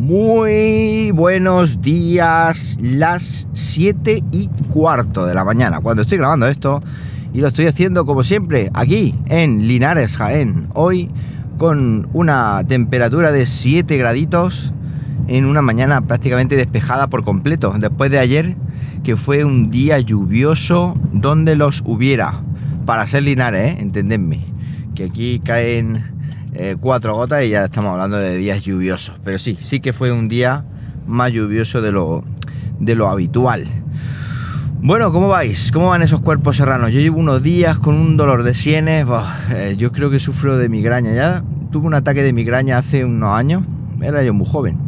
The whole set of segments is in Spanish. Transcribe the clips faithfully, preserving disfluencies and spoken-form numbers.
Muy buenos días, las siete y cuarto de la mañana cuando estoy grabando esto, y lo estoy haciendo como siempre aquí en Linares, Jaén. Hoy con una temperatura de siete graditos en una mañana prácticamente despejada por completo, después de ayer que fue un día lluvioso donde los hubiera. Para ser Linares, ¿eh? Entendedme, que aquí caen eh, cuatro gotas y ya estamos hablando de días lluviosos. Pero sí, sí que fue un día más lluvioso de lo, de lo habitual. Bueno, ¿cómo vais? ¿Cómo van esos cuerpos serranos? Yo llevo unos días con un dolor de sienes. Bah, eh, yo creo que sufro de migraña. Ya tuve un ataque de migraña hace unos años. Era yo muy joven.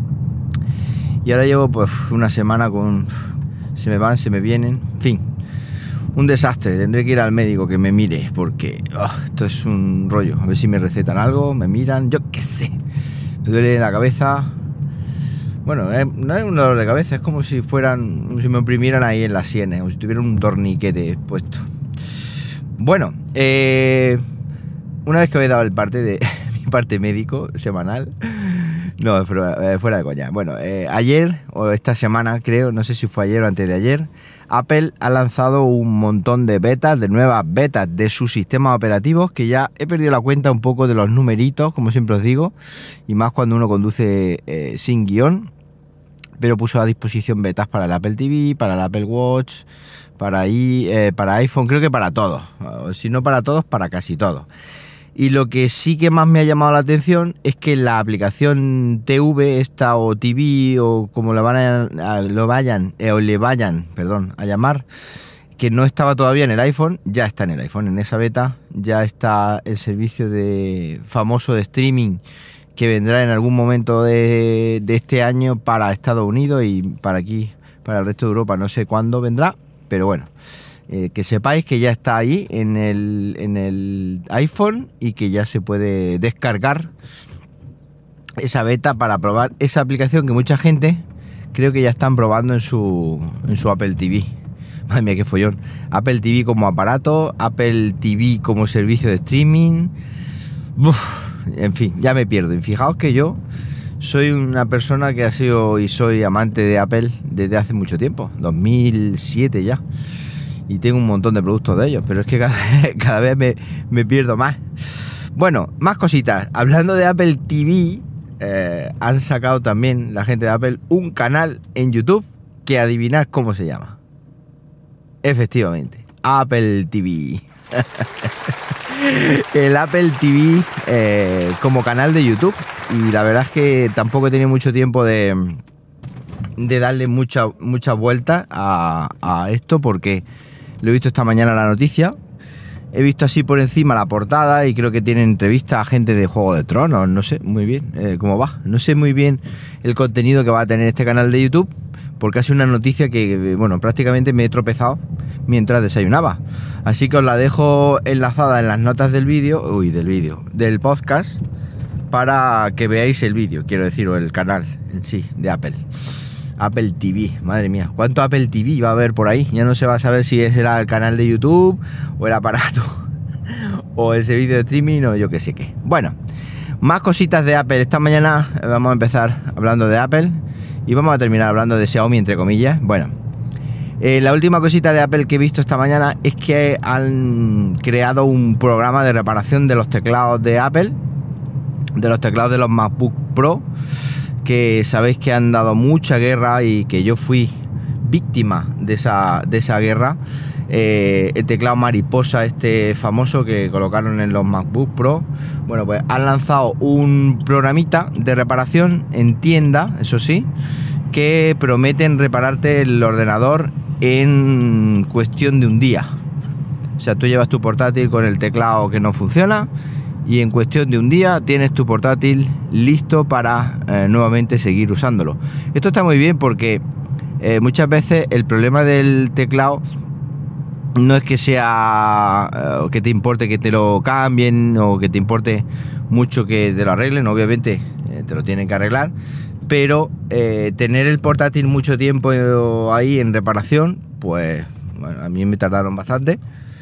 Y ahora llevo pues una semana con... Se me van, se me vienen. En fin, un desastre. Tendré que ir al médico que me mire, porque oh, esto es un rollo. A ver si me recetan algo, me miran, yo qué sé. Me duele la cabeza. Bueno, eh, no es un dolor de cabeza, es como si fueran, como si me oprimieran ahí en las sienes, como si tuviera un torniquete puesto. Bueno, eh, una vez que os he dado el parte de mi parte médico semanal, no, fuera, fuera de coña. Bueno, eh, ayer o esta semana creo, no sé si fue ayer o antes de ayer, Apple ha lanzado un montón de betas, de nuevas betas de sus sistemas operativos, que ya he perdido la cuenta un poco de los numeritos, como siempre os digo, y más cuando uno conduce eh, sin guión, pero puso a disposición betas para el Apple T V, para el Apple Watch, para, i, eh, para iPhone, creo que para todos, si no para todos, para casi todos. Y lo que sí que más me ha llamado la atención es que la aplicación T V, esta o T V o como lo, van a, a, lo vayan eh, o le vayan, perdón, a llamar, que no estaba todavía en el iPhone, ya está en el iPhone, en esa beta ya está el servicio de famoso de streaming que vendrá en algún momento de, de este año para Estados Unidos y para aquí, para el resto de Europa, no sé cuándo vendrá, pero bueno. Eh, que sepáis que ya está ahí en el, en el iPhone y que ya se puede descargar esa beta para probar esa aplicación que mucha gente creo que ya están probando en su, en su Apple T V. Madre mía, qué follón. Apple T V como aparato, Apple T V como servicio de streaming. Uf, en fin, ya me pierdo. Y fijaos que yo soy una persona que ha sido y soy amante de Apple desde hace mucho tiempo, dos mil siete ya. Y tengo un montón de productos de ellos, pero es que cada, cada vez me, me pierdo más. Bueno, más cositas. Hablando de Apple T V, eh, han sacado también la gente de Apple un canal en YouTube que adivinad cómo se llama. Efectivamente, Apple T V. El Apple T V eh, como canal de YouTube. Y la verdad es que tampoco he tenido mucho tiempo de, de darle mucha, mucha vuelta a, a esto, porque lo he visto esta mañana la noticia, he visto así por encima la portada y creo que tiene entrevista a gente de Juego de Tronos, no sé muy bien eh, cómo va, no sé muy bien el contenido que va a tener este canal de YouTube, porque ha sido una noticia que, bueno, prácticamente me he tropezado mientras desayunaba, así que os la dejo enlazada en las notas del vídeo, uy, del vídeo, del podcast, para que veáis el vídeo, quiero decir, o el canal en sí, de Apple. Apple T V, madre mía, ¿cuánto Apple T V va a haber por ahí? Ya no se va a saber si es el canal de YouTube o el aparato o el servicio de streaming o yo qué sé qué. Bueno, más cositas de Apple. Esta mañana vamos a empezar hablando de Apple y vamos a terminar hablando de Xiaomi, entre comillas. Bueno, eh, la última cosita de Apple que he visto esta mañana es que han creado un programa de reparación de los teclados de Apple, de los teclados de los MacBook Pro, que sabéis que han dado mucha guerra y que yo fui víctima de esa, de esa guerra. Eh, el teclado mariposa este famoso que colocaron en los MacBook Pro, bueno, pues han lanzado un programita de reparación en tienda, eso sí, que prometen repararte el ordenador en cuestión de un día. O sea, tú llevas tu portátil con el teclado que no funciona y en cuestión de un día tienes tu portátil listo para eh, nuevamente seguir usándolo. Esto está muy bien porque eh, muchas veces el problema del teclado no es que sea eh, que te importe que te lo cambien o que te importe mucho que te lo arreglen, obviamente eh, te lo tienen que arreglar, pero eh, tener el portátil mucho tiempo ahí en reparación, pues bueno, a mí me tardaron bastante.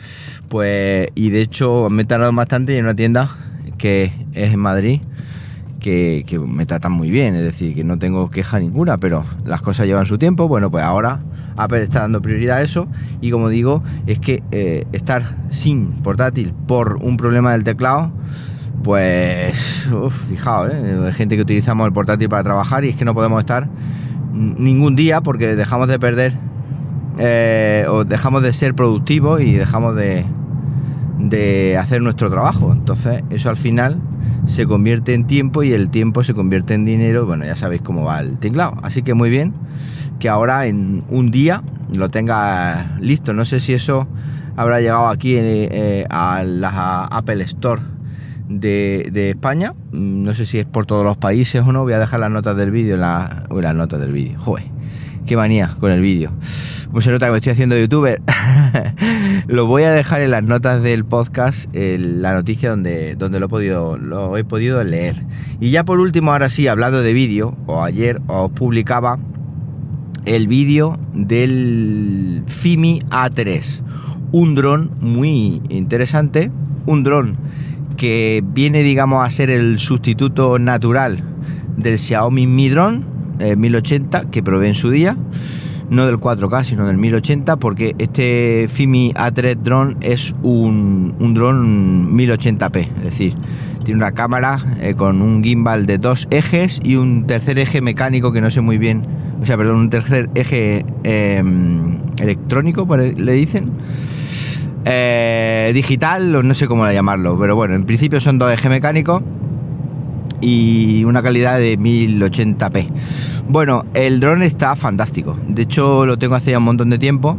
Pues, y de hecho me he tardado bastante en una tienda que es en Madrid, que, que me tratan muy bien, es decir, que no tengo queja ninguna, pero las cosas llevan su tiempo. Bueno, pues ahora Apple está dando prioridad a eso, y como digo, es que eh, estar sin portátil por un problema del teclado, pues uf, fijaos, ¿eh? Hay gente que utilizamos el portátil para trabajar y es que no podemos estar ningún día porque dejamos de perder eh, o dejamos de ser productivos y dejamos de, de hacer nuestro trabajo. Entonces eso al final se convierte en tiempo y el tiempo se convierte en dinero. Bueno, ya sabéis cómo va el tinglado. Así que muy bien que ahora en un día lo tenga listo. No sé si eso habrá llegado aquí eh, a la Apple Store de, de España. No sé si es por todos los países o no. Voy a dejar las notas del vídeo en la, uy, las notas del vídeo. Joder, qué manía con el vídeo. Pues se nota que me estoy haciendo youtuber. Lo voy a dejar en las notas del podcast, en la noticia donde, donde lo he podido, lo he podido leer. Y ya por último, ahora sí, hablando de vídeo, o ayer os publicaba el vídeo del Fimi A tres, un dron muy interesante, un dron que viene, digamos, a ser el sustituto natural del Xiaomi Mi Drone eh, mil ochenta que probé en su día. No del cuatro K, sino del mil ochenta, porque este Fimi A tres drone es un, un dron mil ochenta p, es decir, tiene una cámara eh, con un gimbal de dos ejes y un tercer eje mecánico que no sé muy bien, o sea, perdón, un tercer eje eh, electrónico, le dicen, eh, digital, o no sé cómo llamarlo, pero bueno, en principio son dos ejes mecánicos y una calidad de mil ochenta p. Bueno, el dron está fantástico. De hecho, lo tengo hace ya un montón de tiempo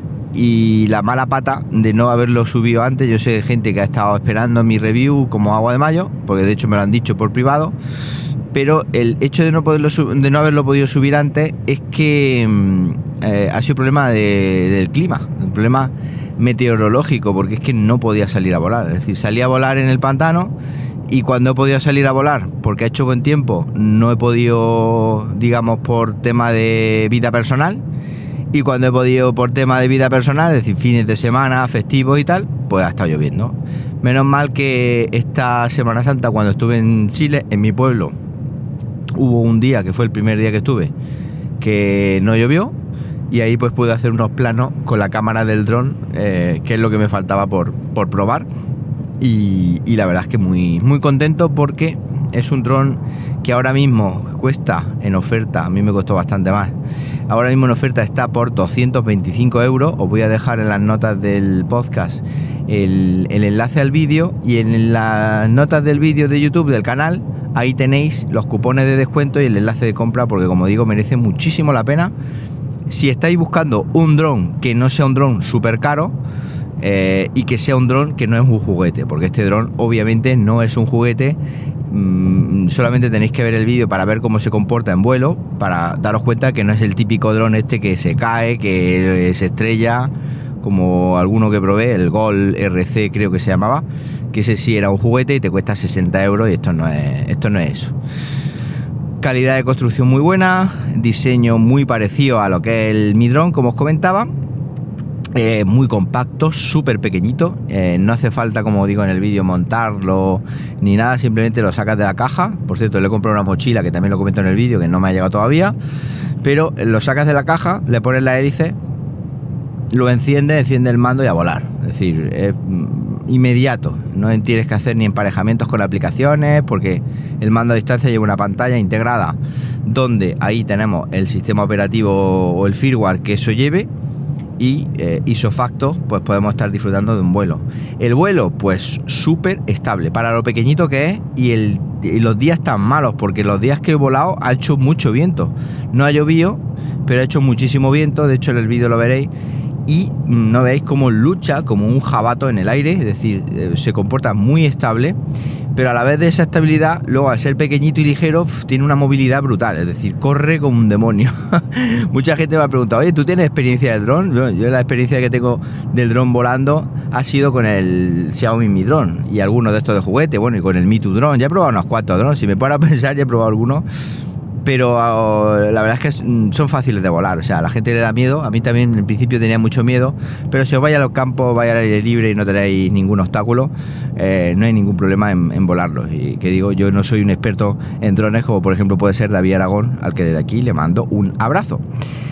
y la mala pata de no haberlo subido antes. Yo sé de gente que ha estado esperando mi review como agua de mayo, porque de hecho me lo han dicho por privado. Pero el hecho de no poderlo de no haberlo podido subir antes es que eh, ha sido problema de, del clima, un problema meteorológico, porque es que no podía salir a volar. Es decir, salía a volar en el pantano. Y cuando he podido salir a volar, porque ha hecho buen tiempo, no he podido, digamos, por tema de vida personal. Y cuando he podido por tema de vida personal, es decir, fines de semana, festivos y tal, pues ha estado lloviendo. Menos mal que esta Semana Santa, cuando estuve en Chile, en mi pueblo, hubo un día, que fue el primer día que estuve, que no llovió. Y ahí pues pude hacer unos planos con la cámara del dron, eh, que es lo que me faltaba por, por probar. Y, y la verdad es que muy, muy contento, porque es un dron que ahora mismo cuesta en oferta, a mí me costó bastante más, ahora mismo en oferta está por doscientos veinticinco euros. Os voy a dejar en las notas del podcast el, el enlace al vídeo, y en las notas del vídeo de YouTube del canal, ahí tenéis los cupones de descuento y el enlace de compra, porque como digo, merece muchísimo la pena. Si estáis buscando un dron que no sea un dron súper caro, Eh, y que sea un dron que no es un juguete, porque este dron obviamente no es un juguete. Mm, solamente tenéis que ver el vídeo para ver cómo se comporta en vuelo, para daros cuenta que no es el típico dron este que se cae, que se estrella, como alguno que probé, el Gol R C creo que se llamaba, que ese sí era un juguete y te cuesta sesenta euros, y esto no es, esto no es eso. Calidad de construcción muy buena, diseño muy parecido a lo que es el Mi Drone, como os comentaba. Eh, muy compacto, súper pequeñito, eh, no hace falta, como digo en el vídeo, montarlo ni nada, simplemente lo sacas de la caja. Por cierto, le he comprado una mochila, que también lo comento en el vídeo, que no me ha llegado todavía, pero lo sacas de la caja, le pones la hélice, lo enciende, enciende el mando y a volar. Es decir, es inmediato, no tienes que hacer ni emparejamientos con aplicaciones, porque el mando a distancia lleva una pantalla integrada donde ahí tenemos el sistema operativo o el firmware que eso lleve, y eh, isofacto, pues podemos estar disfrutando de un vuelo. El vuelo, pues súper estable para lo pequeñito que es, y, el, y los días tan malos, porque los días que he volado ha hecho mucho viento. No ha llovido, pero ha hecho muchísimo viento. De hecho, en el vídeo lo veréis, y no veis cómo lucha como un jabato en el aire, es decir, eh, se comporta muy estable, pero a la vez de esa estabilidad, luego al ser pequeñito y ligero, pf, tiene una movilidad brutal, es decir, corre como un demonio. Mucha gente me ha preguntado, oye, ¿tú tienes experiencia del dron? Yo, yo la experiencia que tengo del dron volando ha sido con el Xiaomi Mi Drone y algunos de estos de juguete, bueno, y con el Mi dos Drone. Ya he probado unos cuantos drones, si me paro a pensar, ya he probado algunos, pero uh, la verdad es que son fáciles de volar. O sea, a la gente le da miedo. A mí también en principio tenía mucho miedo, pero si os vais a los campos, vais al aire libre y no tenéis ningún obstáculo, eh, no hay ningún problema en, en volarlos. Y que digo, yo no soy un experto en drones, como por ejemplo puede ser David Aragón, al que desde aquí le mando un abrazo.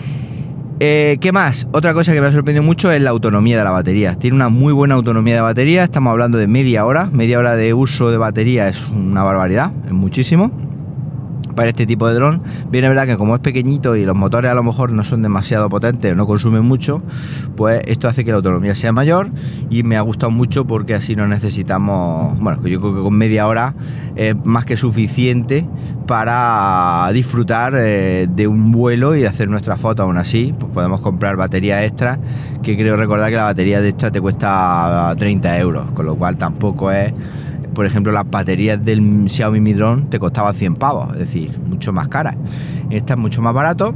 Eh, ¿Qué más? Otra cosa que me ha sorprendido mucho es la autonomía de la batería. Tiene una muy buena autonomía de batería. Estamos hablando de media hora. Media hora de uso de batería es una barbaridad, es muchísimo para este tipo de dron. Bien, es verdad que como es pequeñito y los motores a lo mejor no son demasiado potentes, no consumen mucho, pues esto hace que la autonomía sea mayor, y me ha gustado mucho porque así no necesitamos, bueno, yo creo que con media hora es más que suficiente para disfrutar eh, de un vuelo y hacer nuestra foto. Aún así, pues podemos comprar batería extra, que creo recordar que la batería de extra te cuesta treinta euros, con lo cual tampoco es... Por ejemplo, las baterías del Xiaomi Mi Drone te costaban cien pavos, es decir, mucho más caras. Esta es mucho más barato,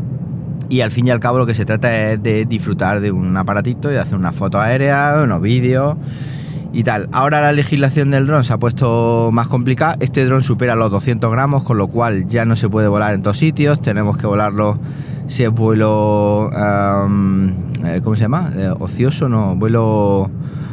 y al fin y al cabo lo que se trata es de disfrutar de un aparatito y de hacer unas fotos aéreas, unos vídeos y tal. Ahora la legislación del dron se ha puesto más complicada. Este dron supera los doscientos gramos, con lo cual ya no se puede volar en todos sitios. Tenemos que volarlo si es vuelo... Um, ¿Cómo se llama? Eh, ocioso, no, vuelo...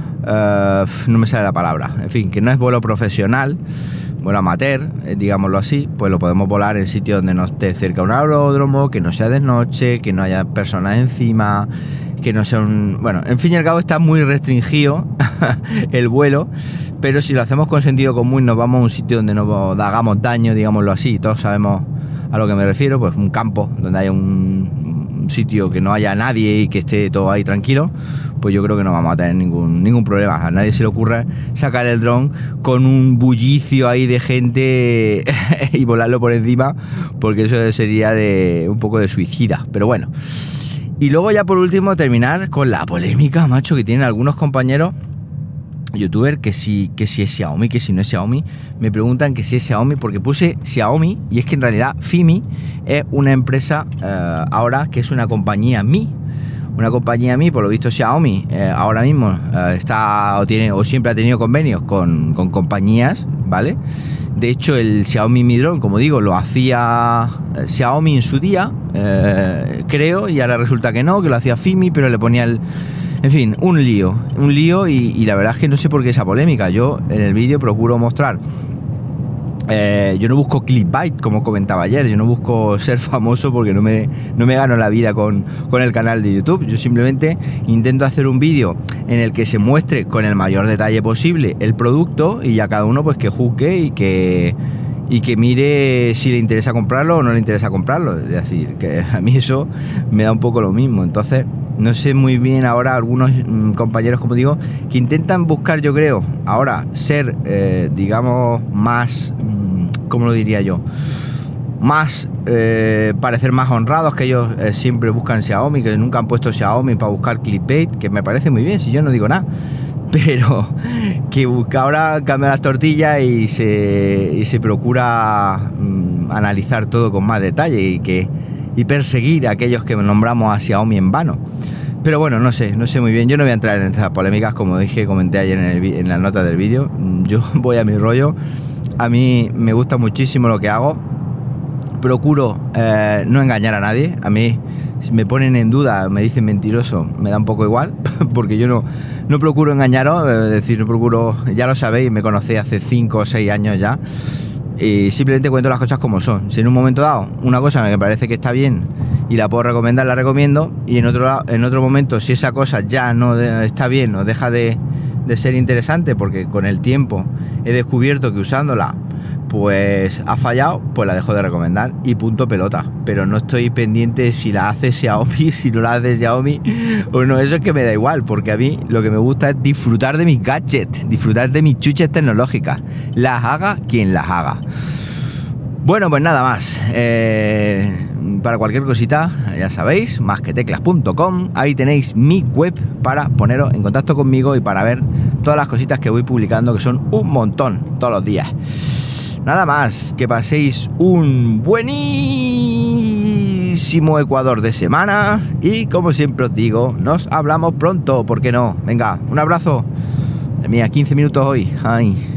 Uh, no me sale la palabra, en fin, que no es vuelo profesional, vuelo amateur, eh, digámoslo así. Pues lo podemos volar en sitios donde no esté cerca un aeródromo, que no sea de noche, que no haya personas encima, que no sea un... Bueno, en fin y al cabo está muy restringido el vuelo, pero si lo hacemos con sentido común, nos vamos a un sitio donde no hagamos daño, digámoslo así, todos sabemos a lo que me refiero, pues un campo donde haya un, un sitio que no haya nadie y que esté todo ahí tranquilo, pues yo creo que no vamos a tener ningún ningún problema. A nadie se le ocurra sacar el dron con un bullicio ahí de gente y volarlo por encima, porque eso sería de un poco de suicida, pero bueno. Y luego ya por último terminar con la polémica, macho, que tienen algunos compañeros youtubers, que si, que si es Xiaomi, que si no es Xiaomi. Me preguntan que si es Xiaomi porque puse Xiaomi, y es que en realidad Fimi es una empresa eh, ahora que es una compañía Mi. Una compañía Mi, por lo visto Xiaomi eh, ahora mismo eh, está o tiene o siempre ha tenido convenios con, con compañías, ¿vale? De hecho, el Xiaomi Mi Drone, como digo, lo hacía Xiaomi en su día, eh, creo, y ahora resulta que no, que lo hacía Fimi, pero le ponía el... En fin, un lío, un lío y, y la verdad es que no sé por qué esa polémica. Yo en el vídeo procuro mostrar... Eh, yo no busco clickbait, como comentaba ayer. Yo no busco ser famoso porque no me, no me gano la vida con, con el canal de YouTube. Yo simplemente intento hacer un vídeo en el que se muestre con el mayor detalle posible el producto, y ya cada uno pues que juzgue y que, y que mire si le interesa comprarlo o no le interesa comprarlo. Es decir, que a mí eso me da un poco lo mismo. Entonces no sé muy bien ahora algunos mmm, compañeros, como digo, que intentan buscar, yo creo, ahora ser, eh, digamos, más, mmm, ¿cómo lo diría yo? Más, eh, parecer más honrados, que ellos eh, siempre buscan Xiaomi, que nunca han puesto Xiaomi para buscar clickbait, que me parece muy bien, si yo no digo nada. Pero que busca ahora, cambia las tortillas y se, y se procura mmm, analizar todo con más detalle y que y perseguir a aquellos que nombramos a Xiaomi en vano. Pero bueno, no sé, no sé muy bien. Yo no voy a entrar en estas polémicas, como dije, comenté ayer en, el, en la nota del vídeo. Yo voy a mi rollo. A mí me gusta muchísimo lo que hago. Procuro eh, no engañar a nadie. A mí, si me ponen en duda, me dicen mentiroso, me da un poco igual, porque yo no, no procuro engañaros. Es decir, no procuro, ya lo sabéis, me conocéis hace cinco o seis años ya. Y simplemente cuento las cosas como son. Si en un momento dado una cosa me parece que está bien y la puedo recomendar, la recomiendo. Y en otro, en otro momento, si esa cosa ya no de, está bien o deja de, de ser interesante, porque con el tiempo he descubierto que usándola pues ha fallado, pues la dejo de recomendar y punto pelota. Pero no estoy pendiente si la hace Xiaomi, si no la hace Xiaomi o no. Eso es que me da igual, porque a mí lo que me gusta es disfrutar de mis gadgets, disfrutar de mis chuches tecnológicas, las haga quien las haga. Bueno, pues nada más. Eh, para cualquier cosita, ya sabéis, más que teclas punto com. Ahí tenéis mi web para poneros en contacto conmigo y para ver todas las cositas que voy publicando, que son un montón todos los días. Nada más, que paséis un buenísimo Ecuador de semana y, como siempre os digo, nos hablamos pronto, ¿por qué no? Venga, un abrazo. Mira, quince minutos hoy. Ay.